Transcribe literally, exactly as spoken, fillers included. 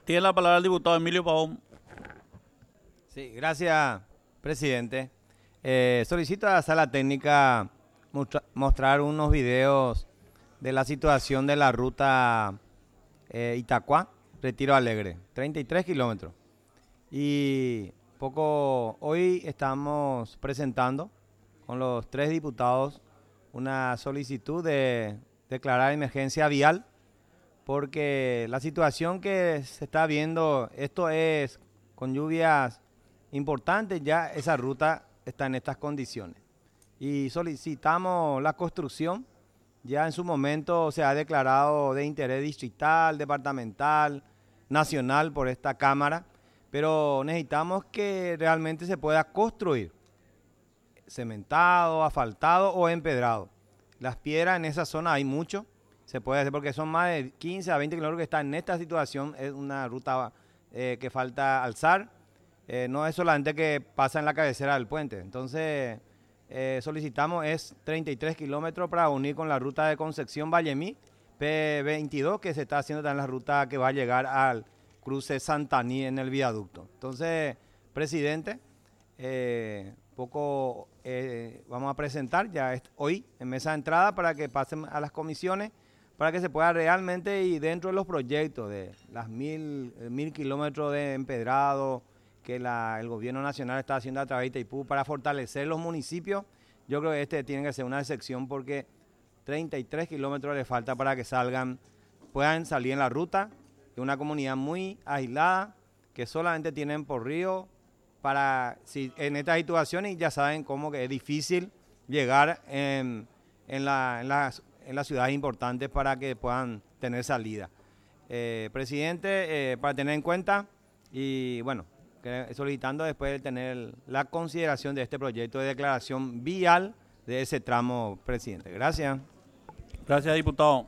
Tiene la palabra el diputado Emilio Pavón. Sí, gracias, presidente. Eh, solicito a la sala técnica mostra- mostrar unos videos de la situación de la ruta eh, Itacuá, Retiro Alegre, treinta y tres kilómetros. Y poco hoy estamos presentando con los tres diputados una solicitud de declarar emergencia vial porque la situación que se está viendo, esto es con lluvias importantes, ya esa ruta está en estas condiciones. Y solicitamos la construcción, ya en su momento se ha declarado de interés distrital, departamental, nacional por esta Cámara, pero necesitamos que realmente se pueda construir, cementado, asfaltado o empedrado. Las piedras en esa zona hay mucho, se puede hacer porque son más de quince a veinte kilómetros que están en esta situación, es una ruta eh, que falta alzar, eh, no es solamente que pasa en la cabecera del puente, entonces eh, solicitamos es treinta y tres kilómetros para unir con la ruta de Concepción Vallemí, P veintidós, que se está haciendo también la ruta que va a llegar al cruce Santaní en el viaducto. Entonces, presidente, eh, poco eh, vamos a presentar ya hoy en mesa de entrada para que pasen a las comisiones, para que se pueda realmente y dentro de los proyectos de las mil, mil kilómetros de empedrado que la, el gobierno nacional está haciendo a través de Itaipú para fortalecer los municipios, yo creo que este tiene que ser una excepción porque treinta y tres kilómetros le falta para que salgan, puedan salir en la ruta, de una comunidad muy aislada, que solamente tienen por río, para si en estas situaciones ya saben cómo que es difícil llegar en, en, la, en, las, en las ciudades importantes para que puedan tener salida. Eh, presidente, eh, para tener en cuenta y bueno, solicitando después de tener la consideración de este proyecto de declaración vial de ese tramo, presidente. Gracias. Gracias, diputado.